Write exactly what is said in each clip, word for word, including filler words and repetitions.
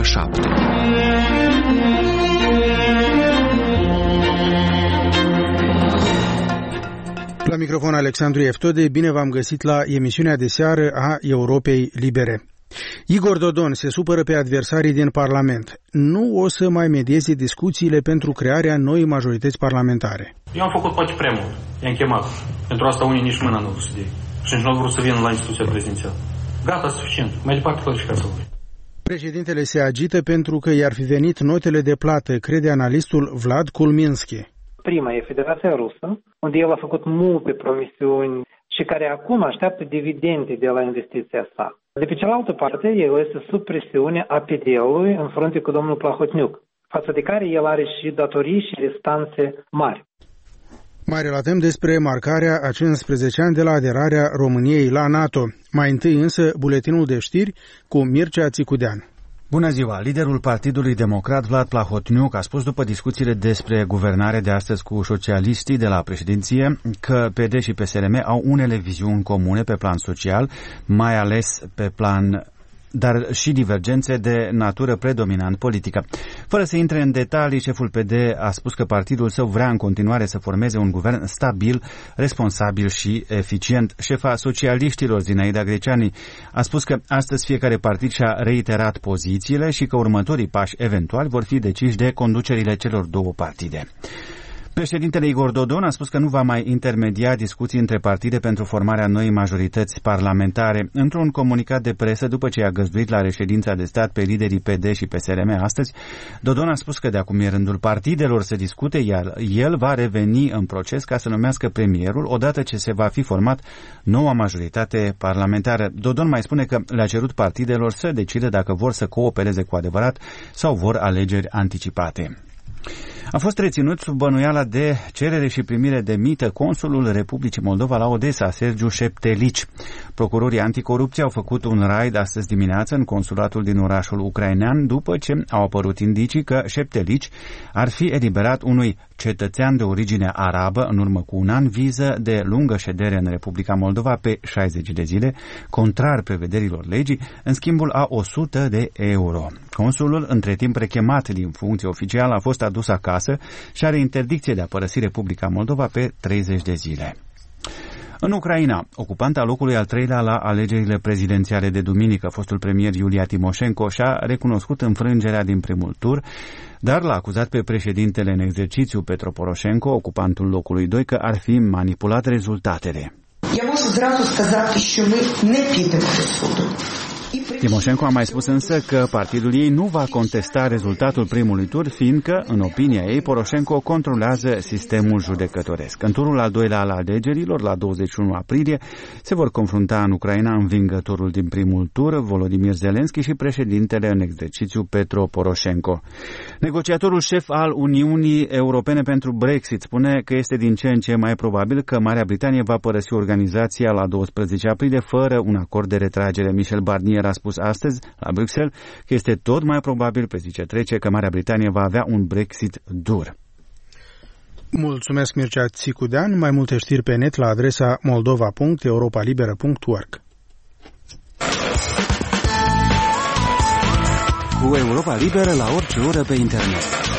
șapte. La microfon Alexandru Eftode, bine v-am găsit la emisiunea de seară a Europei Libere. Igor Dodon se supără pe adversarii din Parlament. Nu o să mai medieze discuțiile pentru crearea noii majorități parlamentare. Eu am făcut poate prea mult. I-am chemat. Pentru asta unii nici mâna nu vrut să dea. Și nici nu au vrut să vină la instituția prezidențială. Gata, suficient. Mai departe clarificați-l voi. Președintele se agită pentru că i-ar fi venit notele de plată, crede analistul Vlad Kulminski. Prima e Federația Rusă, unde el a făcut multe promisiuni și care acum așteaptă dividende de la investiția sa. De pe cealaltă parte, el este sub presiune a P D-ului în frunte cu domnul Plahotniuc, față de care el are și datorii și restanțe mari. Mai relatăm despre marcarea a cincisprezece ani de la aderarea României la NATO. Mai întâi însă buletinul de știri cu Mircea Țicudean. Bună ziua! Liderul Partidului Democrat, Vlad Plahotniuc, a spus după discuțiile despre guvernare de astăzi cu socialiștii de la președinție că P D și P S R M au unele viziuni comune pe plan social, mai ales pe plan dar și divergențe de natură predominant politică. Fără să intre în detalii, șeful P D a spus că partidul său vrea în continuare să formeze un guvern stabil, responsabil și eficient. Șefa socialiștilor, Zinaida Greceani, a spus că astăzi fiecare partid și-a reiterat pozițiile și că următorii pași eventuali vor fi deciși de conducerile celor două partide. Președintele Igor Dodon a spus că nu va mai intermedia discuții între partide pentru formarea noii majorități parlamentare. Într-un comunicat de presă, după ce a găzduit la reședința de stat pe liderii P D și P S R M astăzi, Dodon a spus că de acum e rândul partidelor să discute, iar el va reveni în proces ca să numească premierul odată ce se va fi format noua majoritate parlamentară. Dodon mai spune că le-a cerut partidelor să decidă dacă vor să coopereze cu adevărat sau vor alegeri anticipate. A fost reținut sub bănuiala de cerere și primire de mită consulul Republicii Moldova la Odessa, Sergiu Șeptelici. Procurorii anticorupție au făcut un raid astăzi dimineață în consulatul din orașul ucrainean după ce au apărut indicii că Șeptelici ar fi eliberat unui cetățean de origine arabă în urmă cu un an viză de lungă ședere în Republica Moldova pe șaizeci de zile, contrar prevederilor legii, în schimbul a o sută de euro. Consulul, între timp rechemat din funcție oficială, a fost adus acasă și are interdicție de a părăsi Republica Moldova pe treizeci de zile. În Ucraina, ocupanta locului al treilea la alegerile prezidențiale de duminică, fostul premier Iulia Timoșenko și-a recunoscut înfrângerea din primul tur, dar l-a acuzat pe președintele în exercițiu Petro Poroșenko, ocupantul locului doi, că ar fi manipulat rezultatele. Timoșenko a mai spus însă că partidul ei nu va contesta rezultatul primului tur, fiindcă, în opinia ei, Poroșenko controlează sistemul judecătoresc. În turul al doilea al alegerilor, la douăzeci și unu aprilie, se vor confrunta în Ucraina învingătorul din primul tur, Volodymyr Zelensky, și președintele în exercițiu Petro Poroșenko. Negociatorul șef al Uniunii Europene pentru Brexit spune că este din ce în ce mai probabil că Marea Britanie va părăsi organizația la doisprezece aprilie fără un acord de retragere. Michel Barnier a spus astăzi la Bruxelles că este tot mai probabil pe zi ce trece că Marea Britanie va avea un Brexit dur. Mulțumesc, Mircea Țicudean. Mai multe știri pe net la adresa moldova punct europalibera punct org. Cu Europa Liberă la orice oră pe internet.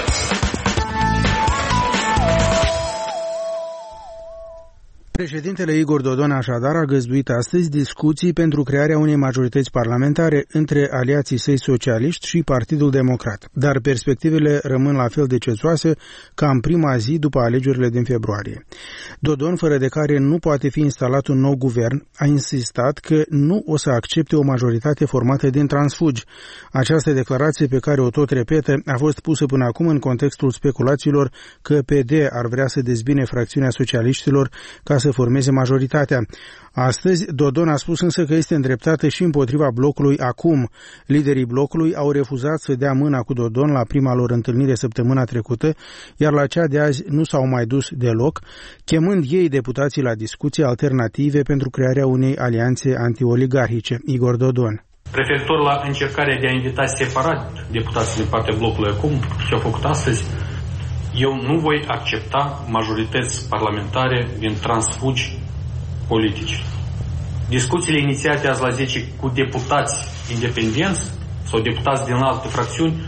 Președintele Igor Dodon așadar a găzduit astăzi discuții pentru crearea unei majorități parlamentare între aliații săi socialiști și Partidul Democrat, dar perspectivele rămân la fel de cețoase ca în prima zi după alegerile din februarie. Dodon, fără de care nu poate fi instalat un nou guvern, a insistat că nu o să accepte o majoritate formată din transfugi. Această declarație, pe care o tot repetă, a fost pusă până acum în contextul speculațiilor că P D ar vrea să dezbine fracțiunea socialiștilor ca să să formeze majoritatea. Astăzi, Dodon a spus însă că este îndreptată și împotriva blocului acum. Liderii blocului au refuzat să dea mâna cu Dodon la prima lor întâlnire săptămâna trecută, iar la cea de azi nu s-au mai dus deloc, chemând ei deputații la discuții alternative pentru crearea unei alianțe antioligarhice. Igor Dodon. Referitor la încercarea de a invita separat deputații din partea blocului acum, ce au făcut astăzi, eu nu voi accepta majorități parlamentare din transfugi politici. Discuțiile inițiate azi la zece cu deputați independenți sau deputați din alte fracțiuni,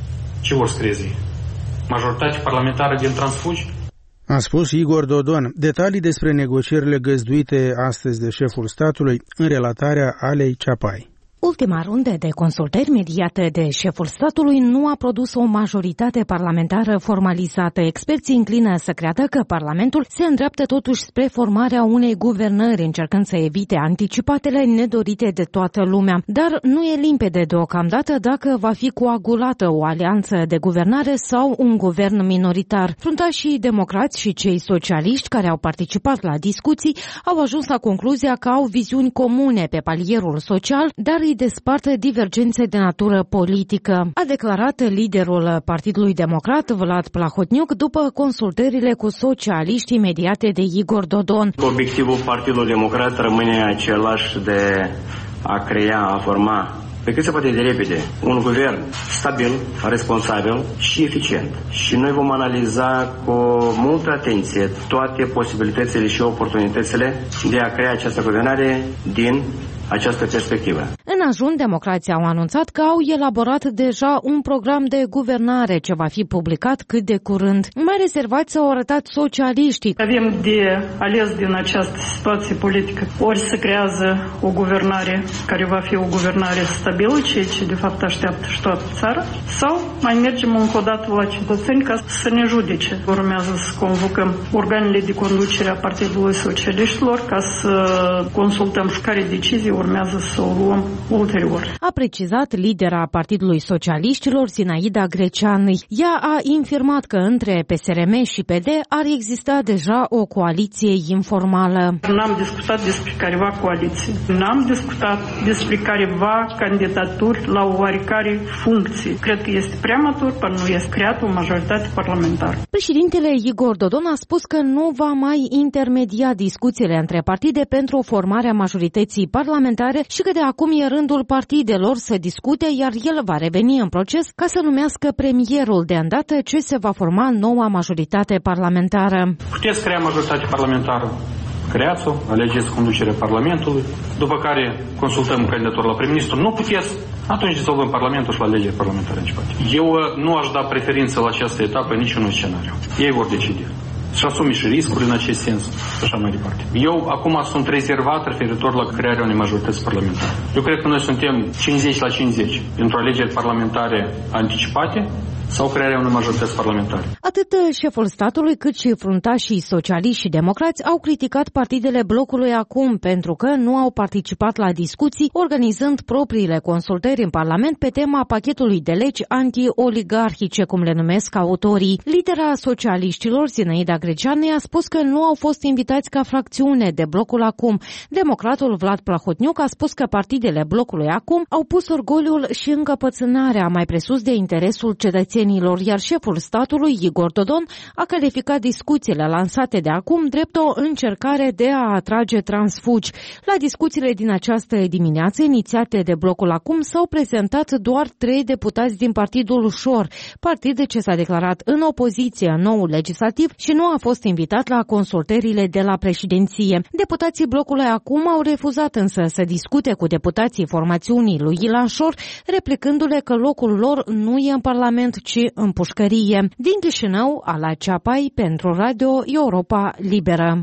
ce vor să crezi? Majoritate parlamentară din transfugi? A spus Igor Dodon. Detalii despre negocierile găzduite astăzi de șeful statului în relatarea Alei Ceapai. Ultima rundă de consultări mediată de șeful statului nu a produs o majoritate parlamentară formalizată. Experții înclină să creadă că Parlamentul se îndreaptă totuși spre formarea unei guvernări, încercând să evite anticipatele nedorite de toată lumea. Dar nu e limpede deocamdată dacă va fi coagulată o alianță de guvernare sau un guvern minoritar. Fruntașii democrați și cei socialiști care au participat la discuții au ajuns la concluzia că au viziuni comune pe palierul social, dar îi despartă divergențe de natură politică, a declarat liderul Partidului Democrat, Vlad Plahotniuc, după consultările cu socialiști imediate de Igor Dodon. Obiectivul Partidului Democrat rămâne același de a crea, a forma pe cât se poate de repede un guvern stabil, responsabil și eficient. Și noi vom analiza cu multă atenție toate posibilitățile și oportunitățile de a crea această guvernare din această perspectivă. În ajun, democrații au anunțat că au elaborat deja un program de guvernare ce va fi publicat cât de curând. Mai rezervați au arătat socialiștii. Avem de ales din această situație politică. Ori se creează o guvernare care va fi o guvernare stabilă, ceea ce de fapt așteaptă și toată țara, sau mai mergem încă o dată la cetățeni ca să ne judece. Urmează să convocăm organele de conducere a Partidului Socialiștilor ca să consultăm și care decizii urmează să o luăm ulterior. A precizat lidera Partidului Socialiștilor, Zinaida Greceanu. Ea a infirmat că între P S R M și P D ar exista deja o coaliție informală. N-am discutat despre careva coaliție. N-am discutat despre careva candidaturi la o oarecare funcție. Cred că este prea matur până nu este creată o majoritate parlamentară. Președintele Igor Dodon a spus că nu va mai intermedia discuțiile între partide pentru formarea majorității parlamentare și că de acum e rândul partidelor să discute, iar el va reveni în proces ca să numească premierul de îndată ce se va forma noua majoritate parlamentară. Puteți crea majoritate parlamentară, creați-o, alegeți conducerea Parlamentului, după care consultăm candidatul la prim-ministru. Nu puteți, atunci dizolvăm Parlamentul și la alegeri parlamentare începate. Eu nu aș da preferință la această etapă niciunui scenariu. Ei vor decide. Și asumi și riscuri în acest sens și așa mai departe. Eu acum sunt rezervat referitor la crearea unei majorități parlamentare. Eu cred că noi suntem cincizeci la cincizeci pentru alegeri parlamentare anticipate sau crearea unei majorități parlamentare. Atât șeful statului cât și fruntașii socialiști și democrați au criticat partidele blocului acum pentru că nu au participat la discuții, organizând propriile consultări în Parlament pe tema pachetului de legi anti-oligarhice, cum le numesc autorii. Lidera socialiștilor, Zinaida Greceanu, a spus că nu au fost invitați ca fracțiune de blocul acum. Democratul Vlad Plahotniuc a spus că partidele blocului acum au pus orgoliul și încăpățânarea mai presus de interesul cetățenilor, iar șeful statului, Igor Dodon, a calificat discuțiile lansate de acum drept o încercare de a atrage transfugi. La discuțiile din această dimineață, inițiate de blocul acum, s-au prezentat doar trei deputați din Partidul Ușor, partid ce s-a declarat în opoziție în noul legislativ și nu a fost invitat la consultările de la președinție. Deputații blocului acum au refuzat însă să discute cu deputații formațiunii lui Ilan Șor, replicându-le că locul lor nu e în Parlament, ci în pușcărie. Din Chișinău, Ala Ceapai, pentru Radio Europa Liberă.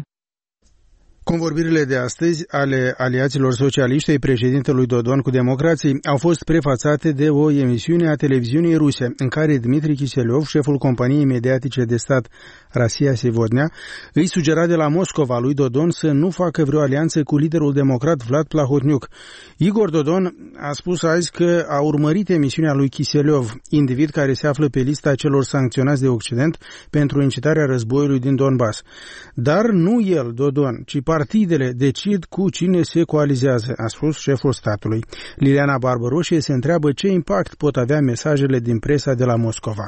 Convorbirile de astăzi ale aliaților socialiști ai președintelui Dodon cu democrații au fost prefațate de o emisiune a televiziunii ruse, în care Dmitri Kiselev, șeful companiei mediatice de stat Rosia Sevodnea, îi sugera de la Moscova lui Dodon să nu facă vreo alianță cu liderul democrat Vlad Plahotniuc. Igor Dodon a spus azi că a urmărit emisiunea lui Kiselev, individ care se află pe lista celor sancționați de Occident pentru incitarea războiului din Donbass. Dar nu el, Dodon, ci partidele decid cu cine se coalizează, a spus șeful statului. Liliana Barbaroșie se întreabă ce impact pot avea mesajele din presa de la Moscova.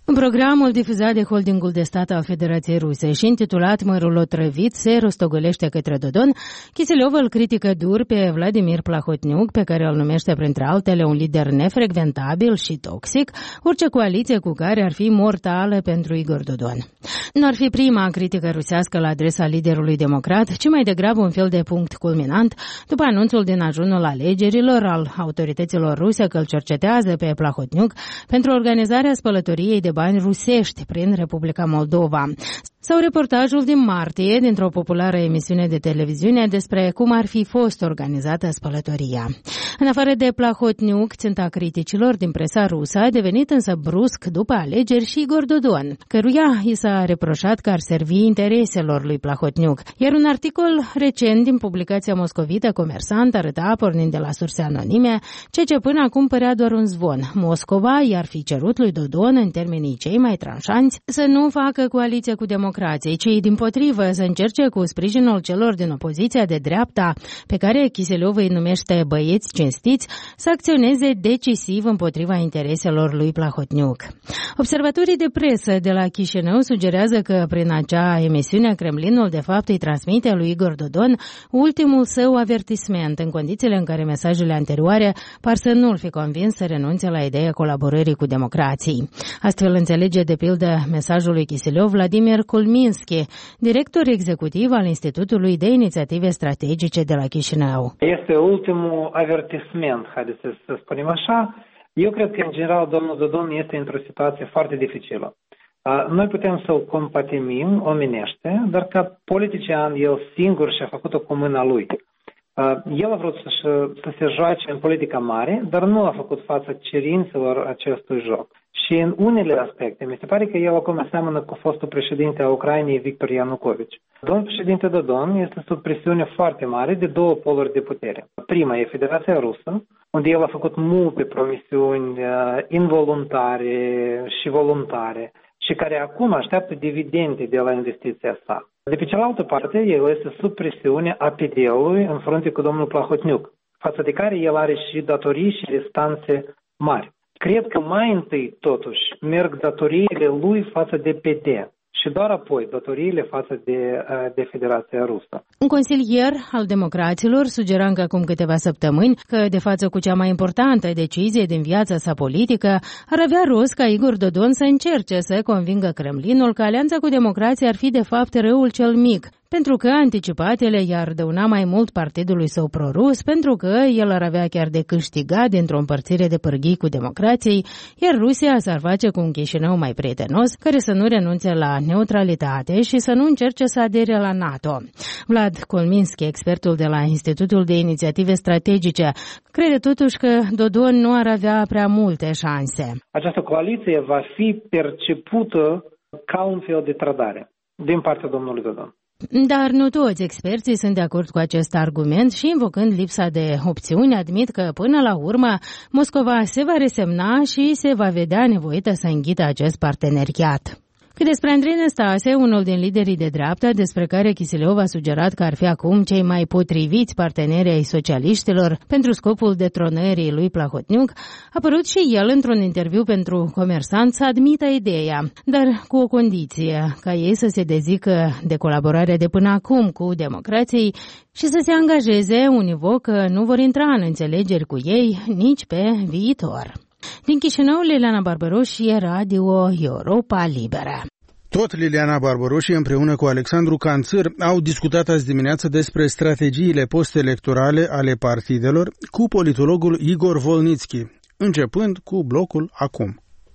Programul difuzat de holdingul de stat al Federației Ruse și intitulat Mărul otrăvit se rostogolește către Dodon, Kiselev îl critică dur pe Vladimir Plahotniuc, pe care îl numește printre altele un lider nefrecventabil și toxic, orice coaliție cu care ar fi mortală pentru Igor Dodon. Nu ar fi prima critică rusească la adresa liderului democrat, ci mai degrabă un fel de punct culminant după anunțul din ajunul alegerilor al autorităților ruse că îl cercetează pe Plahotniuc pentru organizarea spălătoriei de bani rusești prin Republica Moldova. Sau reportajul din martie dintr-o populară emisiune de televiziune despre cum ar fi fost organizată spălătoria. În afară de Plahotniuc, ținta criticilor din presa rusă a devenit însă brusc după alegeri și Igor Dodon, căruia i s-a reproșat că ar servi intereselor lui Plahotniuc. Iar un articol recent din publicația moscovită Comersant arăta, pornind de la surse anonime, ceea ce până acum părea doar un zvon. Moscova i-ar fi cerut lui Dodon, în termenii cei mai tranșanți, să nu facă coaliție cu democrații, ci dimpotrivă să încerce cu sprijinul celor din opoziția de dreapta, pe care Kiselev îi numește băieți cinstiți, să acționeze decisiv împotriva intereselor lui Plahotniuc. Observatorii de presă de la Chișinău sugerează că prin acea emisiune Kremlinul de fapt îi transmite lui Igor Dodon ultimul său avertisment, în condițiile în care mesajele anterioare par să nu-l fi convins să renunțe la ideea colaborării cu democrații. Astfel înțelege de pildă mesajul lui Kiselev Vladimir Kulminski, director executiv al Institutului de Inițiative Strategice de la Chișinău. Este ultimul avertisment, haideți să spunem așa. Eu cred că, în general, domnul Dodon este într-o situație foarte dificilă. Noi putem să o compatimim omenește, dar ca politician el singur și-a făcut-o cu mâna lui. El a vrut să, să se joace în politica mare, dar nu a făcut față cerințelor acestui joc. Și în unele aspecte, mi se pare că el acum seamănă cu fostul președinte a Ucrainei, Victor Ianucovici. Domnul președinte Dodon este sub presiune foarte mare de două poluri de putere. Prima e Federația Rusă, unde el a făcut multe promisiuni involuntare și voluntare și care acum așteaptă dividende de la investiția sa. De pe cealaltă parte, el este sub presiune a P D-ului în frunte cu domnul Plahotniuc, față de care el are și datorii și restanțe mari. Cred că mai întâi, totuși, merg datoriile lui față de P D și doar apoi datoriile față de, de Federația Rusă. Un consilier al democraților sugera încă acum câteva săptămâni că, de față cu cea mai importantă decizie din viața sa politică, ar avea rost ca Igor Dodon să încerce să convingă Kremlinul că alianța cu democrații ar fi de fapt răul cel mic, pentru că anticipatele i-ar dăuna mai mult partidului său prorus, pentru că el ar avea chiar de câștigat dintr-o împărțire de pârghii cu democrații, iar Rusia s-ar face cu un Chișinău mai prietenos, care să nu renunțe la neutralitate și să nu încerce să adere la NATO. Vlad Kulminski, expertul de la Institutul de Inițiative Strategice, crede totuși că Dodon nu ar avea prea multe șanse. Această coaliție va fi percepută ca un fel de trădare din partea domnului Dodon. Dar nu toți experții sunt de acord cu acest argument și, invocând lipsa de opțiuni, admit că, până la urmă, Moscova se va resemna și se va vedea nevoită să înghită acest parteneriat. Cât despre Andrei Năstase, unul din liderii de dreapta, despre care Kiselev a sugerat că ar fi acum cei mai potriviți parteneri ai socialiștilor pentru scopul detronării lui Plahotniuc, a părut și el într-un interviu pentru Comersant să admită ideea, dar cu o condiție, ca ei să se dezică de colaborarea de până acum cu democrații și să se angajeze univoc că nu vor intra în înțelegeri cu ei nici pe viitor. Din Chișinău, Liliana Barbaroșie, Radio Europa Liberă. Tot Liliana Barbaroșie împreună cu Alexandru Canțăr au discutat azi dimineață despre strategiile post-electorale ale partidelor cu politologul Igor Volnitski, începând cu blocul Acum.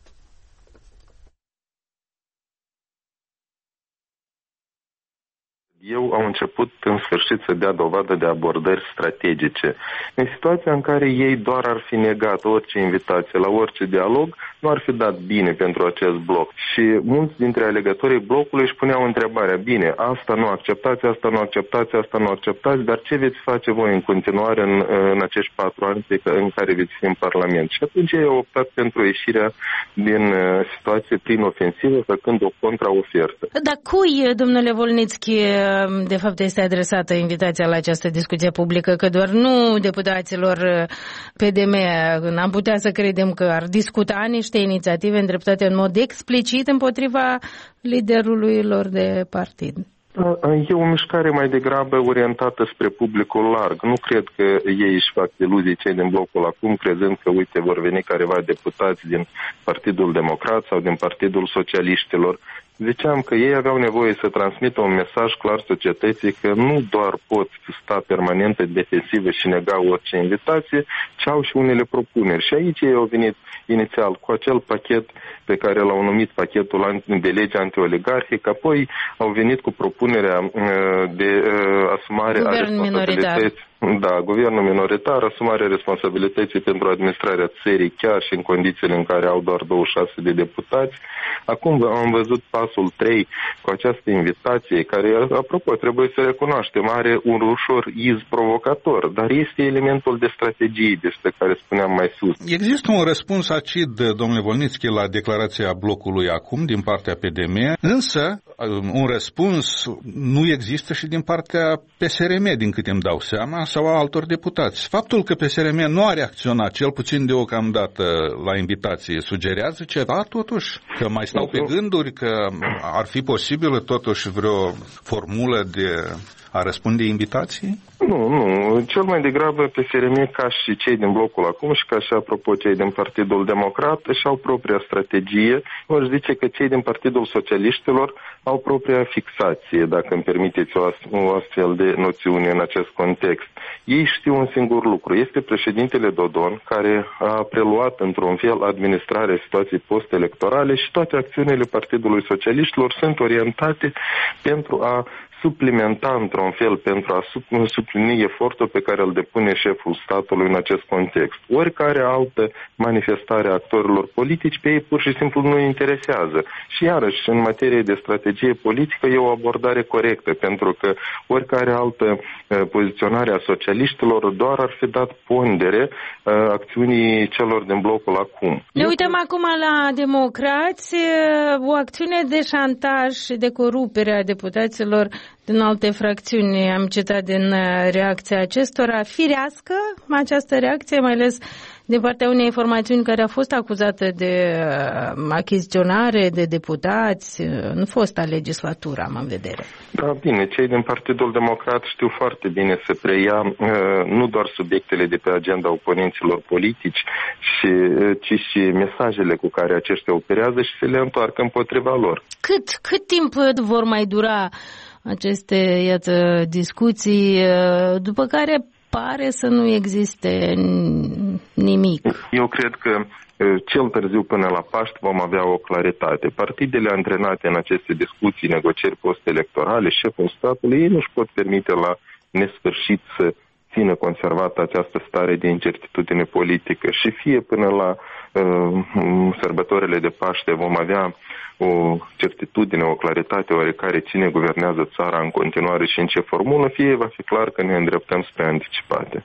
Eu au început în sfârșit să dea dovadă de abordări strategice. În situația în care ei doar ar fi negat orice invitație la orice dialog, nu ar fi dat bine pentru acest bloc. Și mulți dintre alegătorii blocului își puneau întrebarea, bine, asta nu acceptați, asta nu acceptați, asta nu acceptați, dar ce veți face voi în continuare în, în acești patru ani în care veți fi în Parlament? Și atunci ei au optat pentru ieșirea din situație prin ofensivă, făcând o contraofertă. Dar cui, domnule Volnitski, de fapt este adresată invitația la această discuție publică, că doar nu deputaților P D M n-am putea să credem că ar discuta niște inițiative îndreptate în mod explicit împotriva liderului lor de partid. E o mișcare mai degrabă orientată spre publicul larg. Nu cred că ei își fac iluzii, cei din blocul acum, crezând că, uite, vor veni careva deputați din Partidul Democrat sau din Partidul Socialiștilor. Ziceam că ei aveau nevoie să transmită un mesaj clar societății că nu doar pot sta permanent pe defensivă și nega orice invitație, ci au și unele propuneri. Și aici ei au venit inițial cu acel pachet pe care l-au numit pachetul de lege antioligarhic, apoi au venit cu propunerea de asumare a responsabilității. Da, guvernul minoritar, asumarea responsabilității pentru administrarea țării, chiar și în condițiile în care au doar douăzeci și șase de deputați. Acum am văzut pasul trei cu această invitație, care, apropo, trebuie să recunoaștem, are un ușor iz provocator, dar este elementul de strategie despre care spuneam mai sus. Există un răspuns acid, domnule Volnițchi, la declarația blocului acum din partea P D M, însă un răspuns nu există și din partea P S R M, din câte îmi dau seama, sau a altor deputați. Faptul că P S R M nu a reacționat, cel puțin deocamdată, la invitație, sugerează ceva, totuși? Că mai stau pe gânduri, că ar fi posibilă totuși vreo formulă de a răspunde invitației? Nu, nu. Cel mai degrabă P S R M, ca și cei din blocul acum și ca și, apropo, cei din Partidul Democrat, își au propria strategie. Ori zice că cei din Partidul Socialiștilor au propria fixație, dacă îmi permiteți o, o astfel de noțiune în acest context. Ei știu un singur lucru. Este președintele Dodon, care a preluat într-un fel administrarea situației post-electorale și toate acțiunile Partidului Socialiștilor sunt orientate pentru a suplimenta într-un fel, pentru a suplini efortul pe care îl depune șeful statului în acest context. Oricare altă manifestare a actorilor politici pe ei pur și simplu nu interesează. Și iarăși, în materie de strategie politică, e o abordare corectă, pentru că oricare altă poziționare a socialiștilor doar ar fi dat pondere acțiunii celor din blocul acum. Ne uităm acum la democrați, o acțiune de șantaj și de corupere a deputaților din alte fracțiuni. Am citat din reacția acestora. Firească această reacție, mai ales din partea unei formațiuni care a fost acuzată de achiziționare de deputați în fosta legislatură, am în vedere. Da, bine, cei din Partidul Democrat știu foarte bine să preia nu doar subiectele de pe agenda oponenților politici, ci, ci și mesajele cu care aceștia operează și să le întoarcă împotriva lor. Cât, cât timp vor mai dura aceste, iată, discuții, după care pare să nu existe nimic? Eu cred că cel târziu până la Paști vom avea o claritate. Partidele antrenate în aceste discuții, negocieri post-electorale, șeful statului, ei nu-și pot permite la nesfârșit să țină conservată această stare de incertitudine politică și fie până la uh, sărbătorile de Paște vom avea o certitudine, o claritate oarecare cine guvernează țara în continuare și în ce formulă, fie va fi clar că ne îndreptăm spre anticipate.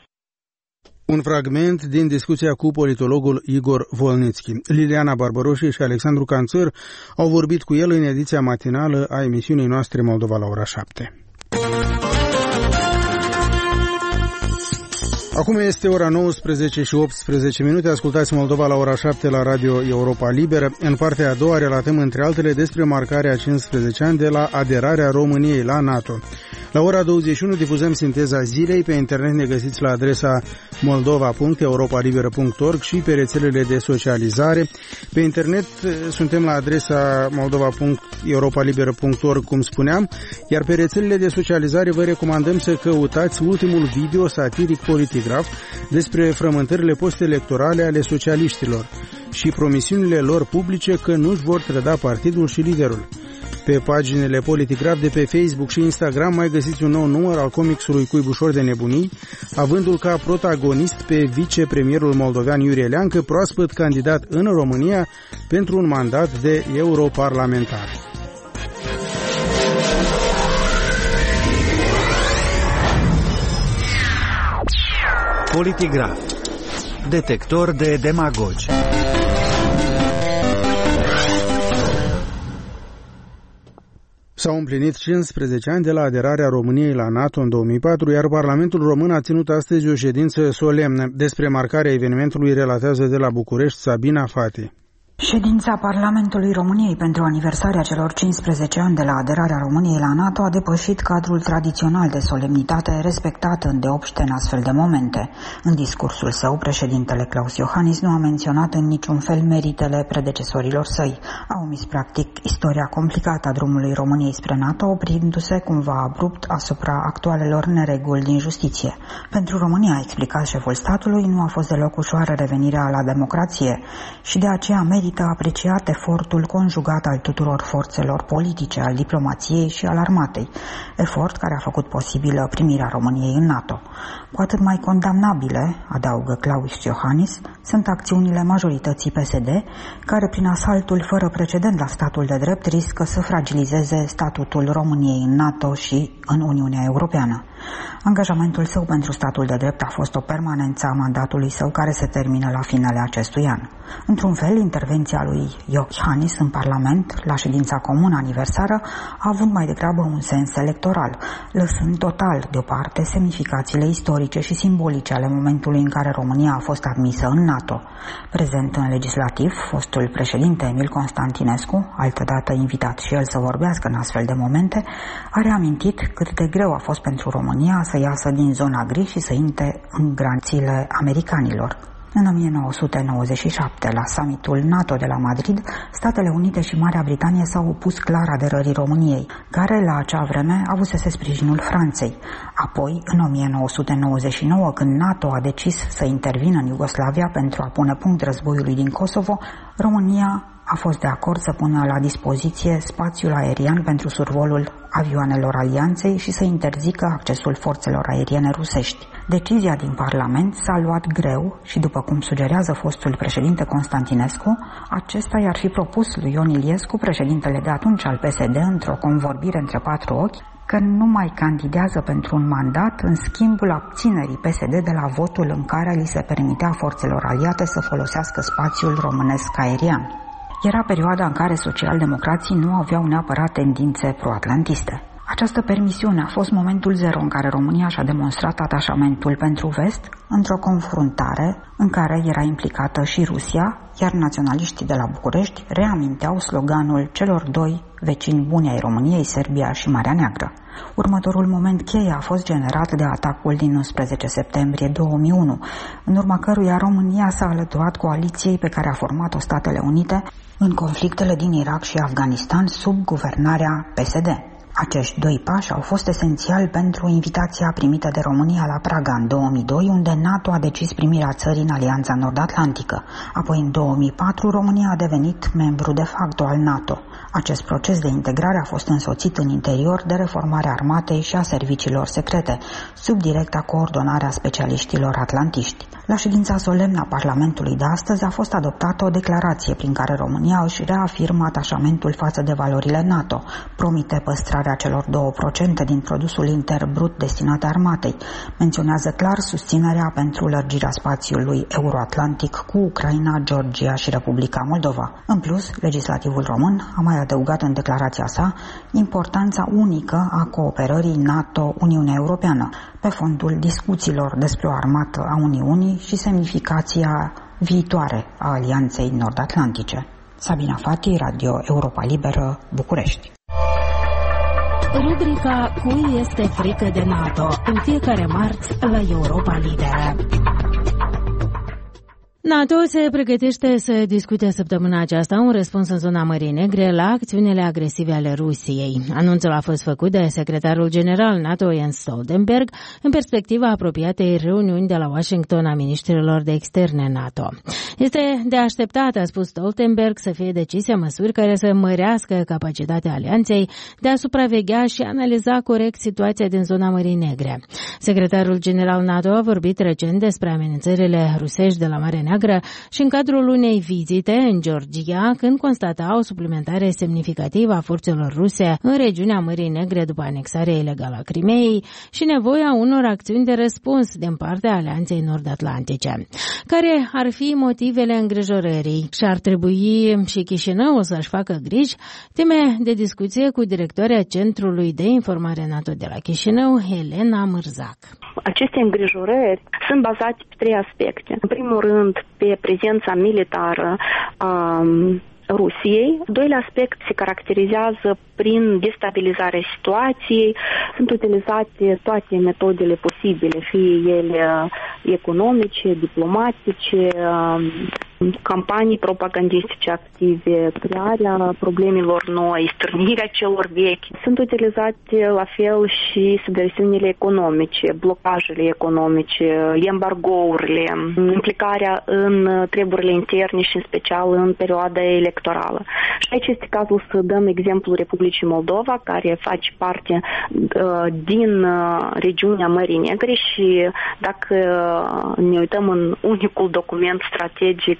Un fragment din discuția cu politologul Igor Volnițchi. Liliana Barbaroșie și Alexandru Canțăr au vorbit cu el în ediția matinală a emisiunii noastre Moldova la ora șapte. Acum este ora nouăsprezece și optsprezece minute. Ascultați Moldova la ora șapte la Radio Europa Liberă. În partea a doua relatăm între altele despre marcarea cincisprezece ani de la aderarea României la NATO. La ora douăzeci și unu difuzăm sinteza zilei. Pe internet ne găsiți la adresa moldova punct europa liberă punct org și pe rețelele de socializare. Pe internet suntem la adresa moldova punct europa liberă punct org, cum spuneam, iar pe rețelele de socializare vă recomandăm să căutați ultimul video satiric Politigraf despre frământările post-electorale ale socialiștilor și promisiunile lor publice că nu-și vor trăda partidul și liderul. Pe paginile Politigraf de pe Facebook și Instagram mai găsiți un nou număr al comicsului Cuibușor de nebunii, avându-l ca protagonist pe vicepremierul moldovean Iurie Leancă, proaspăt candidat în România pentru un mandat de europarlamentar. Politigraf. Detector de demagogi. S-au împlinit cincisprezece ani de la aderarea României la NATO în două mii patru, iar Parlamentul Român a ținut astăzi o ședință solemnă. Despre marcarea evenimentului relatează de la București Sabina Fati. Ședința Parlamentului României pentru aniversarea celor cincisprezece ani de la aderarea României la NATO a depășit cadrul tradițional de solemnitate respectat îndeopște în astfel de momente. În discursul său, președintele Klaus Iohannis nu a menționat în niciun fel meritele predecesorilor săi. A omis practic istoria complicată a drumului României spre NATO, oprindu-se cumva abrupt asupra actualelor nereguli din justiție. Pentru România, a explicat șeful statului, nu a fost deloc ușoară revenirea la democrație și de aceea merită a apreciat efortul conjugat al tuturor forțelor politice, al diplomației și al armatei, efort care a făcut posibilă primirea României în NATO. Cu atât mai condamnabile, adaugă Klaus Iohannis, sunt acțiunile majorității P S D, care prin asaltul fără precedent la statul de drept riscă să fragilizeze statutul României în NATO și în Uniunea Europeană. Angajamentul său pentru statul de drept a fost o permanență a mandatului său care se termină la finele acestui an. Într-un fel, intervenția lui Iohannis în Parlament, la ședința comună aniversară, a avut mai degrabă un sens electoral, lăsând total deoparte semnificațiile istorice și simbolice ale momentului în care România a fost admisă în NATO. Prezent în legislativ, fostul președinte Emil Constantinescu, altădată invitat și el să vorbească în astfel de momente, a reamintit cât de greu a fost pentru România să iasă din zona gri și să intre în granțile americanilor. În o mie nouă sute nouăzeci și șapte, la summitul NATO de la Madrid, Statele Unite și Marea Britanie s-au opus clar aderării României, care la acea vreme avusese sprijinul Franței. Apoi, în o mie nouă sute nouăzeci și nouă, când NATO a decis să intervină în Iugoslavia pentru a pune punct războiului din Kosovo, România a fost de acord să pună la dispoziție spațiul aerian pentru survolul avioanelor alianței și să interzică accesul forțelor aeriene rusești. Decizia din Parlament s-a luat greu și, după cum sugerează fostul președinte Constantinescu, acesta i-ar fi propus lui Ion Iliescu, președintele de atunci al P S D, într-o convorbire între patru ochi, că nu mai candidează pentru un mandat în schimbul abținerii P S D de la votul în care li se permitea forțelor aliate să folosească spațiul românesc aerian. Era perioada în care socialdemocrații nu aveau neapărat tendințe pro-atlantiste. Această permisiune a fost momentul zero în care România și-a demonstrat atașamentul pentru vest, într-o confruntare în care era implicată și Rusia, iar naționaliștii de la București reaminteau sloganul celor doi vecini buni ai României, Serbia și Marea Neagră. Următorul moment cheie a fost generat de atacul din unsprezece septembrie două mii unu, în urma căruia România s-a alăturat coaliției pe care a format-o Statele Unite în conflictele din Irak și Afganistan sub guvernarea P S D. Acești doi pași au fost esențiali pentru invitația primită de România la Praga în două mii doi, unde NATO a decis primirea țării în Alianța Nord-Atlantică. Apoi, în două mii patru, România a devenit membru de facto al NATO. Acest proces de integrare a fost însoțit în interior de reformarea armatei și a serviciilor secrete, sub directa coordonare a specialiștilor atlantiști. La ședința solemnă a Parlamentului de astăzi a fost adoptată o declarație prin care România își reafirmă atașamentul față de valorile NATO, promite păstrarea celor două procente din produsul intern brut destinat armatei, menționează clar susținerea pentru lărgirea spațiului euroatlantic cu Ucraina, Georgia și Republica Moldova. În plus, legislativul român a mai adăugat în declarația sa importanța unică a cooperării NATO-Uniunea Europeană, pe fondul discuțiilor despre o armată a Uniunii și semnificația viitoare a Alianței Nord-Atlantice. Sabina Fati, Radio Europa Liberă, București. Rubrica Cui este frică de NATO, în fiecare marți la Europa Liberă. NATO se pregătește să discute săptămâna aceasta un răspuns în zona Mării Negre la acțiunile agresive ale Rusiei. Anunțul a fost făcut de secretarul general NATO Jens Stoltenberg în perspectiva apropiatei reuniuni de la Washington a ministrilor de externe NATO. Este de așteptat, a spus Stoltenberg, să fie decise măsuri care să mărească capacitatea alianței de a supraveghea și analiza corect situația din zona Mării Negre. Secretarul general NATO a vorbit recent despre amenințările rusești de la Marea Neagră Neagră și în cadrul unei vizite în Georgia, când constata o suplimentare semnificativă a forțelor ruse în regiunea Mării Negre după anexarea ilegală a Crimeei și nevoia unor acțiuni de răspuns din partea Alianței Nord-Atlantice. Care ar fi motivele îngrijorării și ar trebui și Chișinău să-și facă griji? Teme de discuție cu directoarea Centrului de Informare NATO de la Chișinău, Elena Mârzac. Aceste îngrijorări sunt bazate pe trei aspecte. În primul rând, pe prezența militară a Rusiei. Doilea aspect se caracterizează prin destabilizarea situației. Sunt utilizate toate metodele posibile, fie ele economice, diplomatice, campanii propagandistice active, crearea problemelor noi, stârnirea celor vechi. Sunt utilizate la fel și subversiunile economice, blocajele economice, embargourile, implicarea în treburile interne și în special în perioada electorală. Și aici este cazul să dăm exemplul Republicii Moldova, care face parte uh, din uh, regiunea Mării Negre și dacă ne uităm în unicul document strategic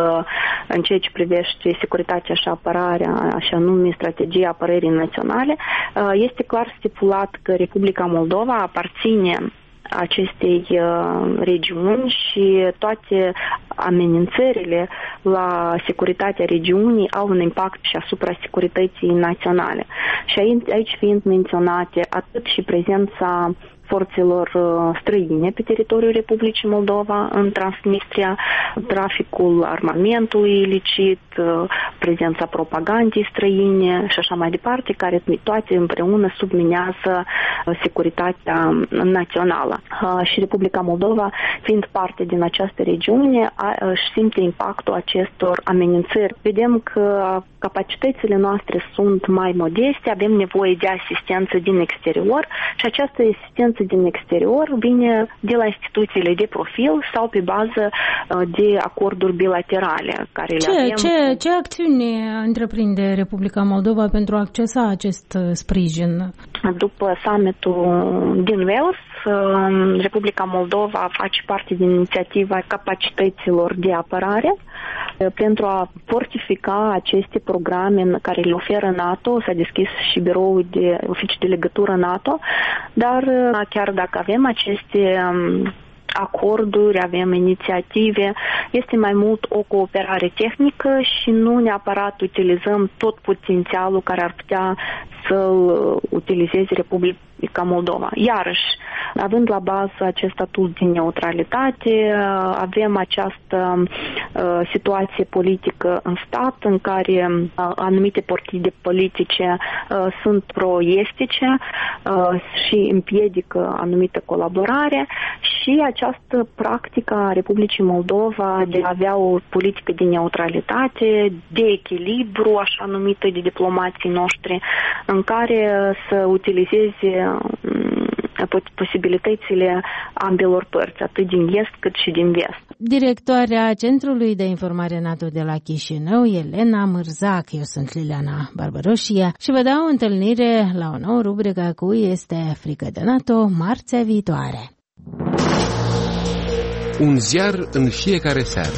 în ceea ce privește securitatea și apărarea, așa nume strategia apărării naționale, este clar stipulat că Republica Moldova aparține acestei uh, regiuni și toate amenințările la securitatea regiunii au un impact și asupra securității naționale. Și aici, aici fiind menționate atât și prezența forțelor străine pe teritoriul Republicii Moldova, în Transnistria, traficul armamentului ilicit, prezența propagandei străine și așa mai departe, care toate împreună subminează securitatea națională. Și Republica Moldova, fiind parte din această regiune, își simte impactul acestor amenințări. Vedem că capacitățile noastre sunt mai modeste, avem nevoie de asistență din exterior și această asistență din exterior vine de la instituțiile de profil sau pe bază de acorduri bilaterale care ce, le avem. Ce, ce acțiuni întreprinde Republica Moldova pentru a accesa acest sprijin? După summitul din Wales, Republica Moldova face parte din inițiativa capacităților de apărare pentru a fortifica aceste programe care le oferă NATO. S-a deschis și biroul de oficii de legătură NATO, dar chiar dacă avem aceste acorduri, avem inițiative, este mai mult o cooperare tehnică și nu neapărat utilizăm tot potențialul care ar putea să-l utilizeze Republica Moldova. Iarăși, având la bază acest statut de neutralitate, avem această uh, situație politică în stat în care uh, anumite partide politice uh, sunt pro-estice uh, și împiedică anumită colaborare și această practică a Republicii Moldova de a avea o politică de neutralitate, de echilibru, așa numită de diplomații noștri, în care să utilizeze posibilitățile ambelor părți, atât din est cât și din vest. Directoarea Centrului de Informare NATO de la Chișinău, Elena Mârzac. Eu sunt Liliana Barbaroșia și vă dau întâlnire la o nouă rubrică cu Este frică de NATO, marțea viitoare. Un ziar în fiecare seară.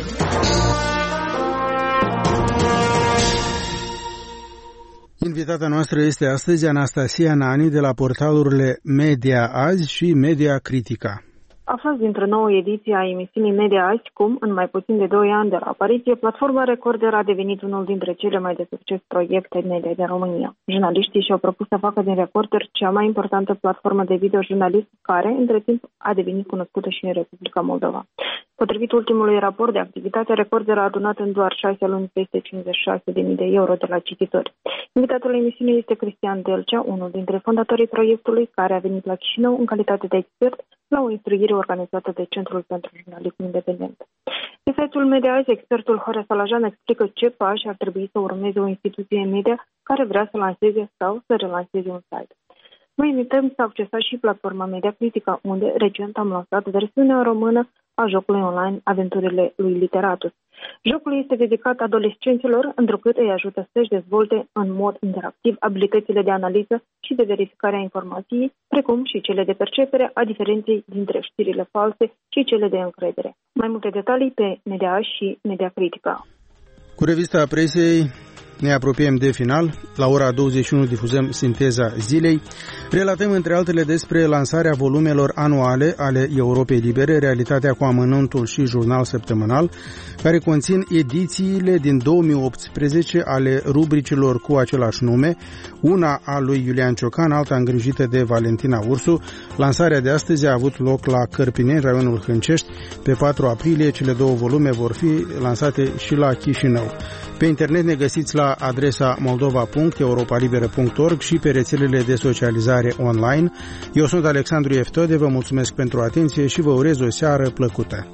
Invitata noastră este astăzi Anastasia Nani de la portalurile Media Azi și Media Critica. Aflați dintr-o nouă ediție a emisiunii Media Azi cum, în mai puțin de doi ani de la apariție, platforma Recorder a devenit unul dintre cele mai de succes proiecte media din România. Jurnaliștii și-au propus să facă din Recorder cea mai importantă platformă de videojurnalism care, între timp, a devenit cunoscută și în Republica Moldova. Potrivit ultimului raport de activitate, Recorder a adunat în doar șase luni peste cincizeci și șase de mii de euro de la cititori. Invitatul emisiunii este Cristian Delcea, unul dintre fondatorii proiectului, care a venit la Chișinău în calitate de expert la o instruire organizată de Centrul pentru Jurnalism Independent. Pe site-ul Media Azi, expertul Horea Salajan explică ce pași ar trebui să urmeze o instituție media care vrea să lanseze sau să relanseze un site. Vă invităm să accesați și platforma Media Critica, unde recent am lansat versiunea română a jocului online Aventurile lui Literatus. Jocul este dedicat adolescenților, întrucât îi ajută să-și dezvolte în mod interactiv abilitățile de analiză și de verificare a informației, precum și cele de percepere a diferenței dintre știrile false și cele de încredere. Mai multe detalii pe Media și Media Critica. Cu revista presei ne apropiem de final. La ora douăzeci și unu difuzăm Sinteza zilei. Relatăm între altele despre lansarea volumelor anuale ale Europei Libere, Realitatea cu amănuntul și Jurnal săptămânal, care conțin edițiile din două mii optsprezece ale rubricilor cu același nume, una a lui Iulian Ciocan, alta îngrijită de Valentina Ursu. Lansarea de astăzi a avut loc la Cărpineni, raionul Hâncești. Pe patru aprilie, cele două volume vor fi lansate și la Chișinău. Pe internet ne găsiți la adresa moldova punct europalibera punct org și pe rețelele de socializare online. Eu sunt Alexandru Eftode, vă mulțumesc pentru atenție și vă urez o seară plăcută.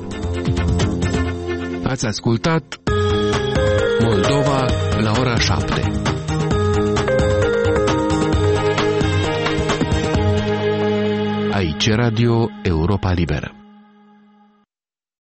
Ați ascultat Moldova la ora șapte. Aici Radio Europa Liberă.